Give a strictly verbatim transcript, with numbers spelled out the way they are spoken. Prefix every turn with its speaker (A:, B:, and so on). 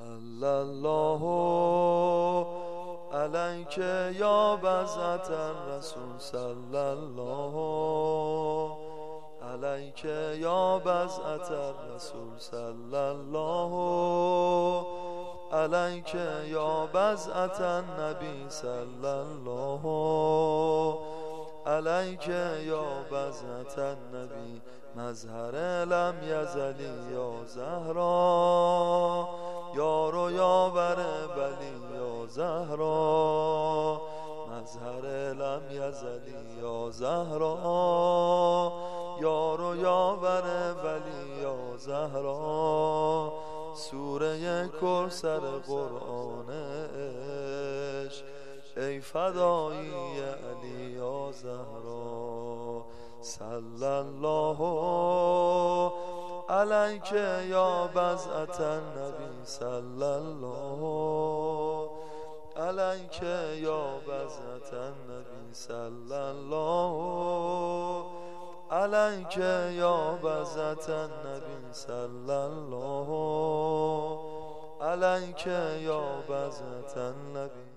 A: صلی الله علیک یا بضعة الرسول، صلی الله علیک یا بضعة الرسول، صلی الله علیک یا بضعة النبی، صلی الله علیک یا بضعة النبی. مظهر لم یزلی یا زهرا، یار و یاور ولی یا زهرا. مظهر لم یزلی یا زهرا، یار و یاور ولی یا زهرا. سوره کوثر قرآن عشق، ای فدایی علی یا زهرا. صلی الله علیک یا بضعة النبی، صلی الله علیک یا بضعة النبی، صلی الله علیک یا بضعة النبی، صلی الله علیک یا بضعة النبی.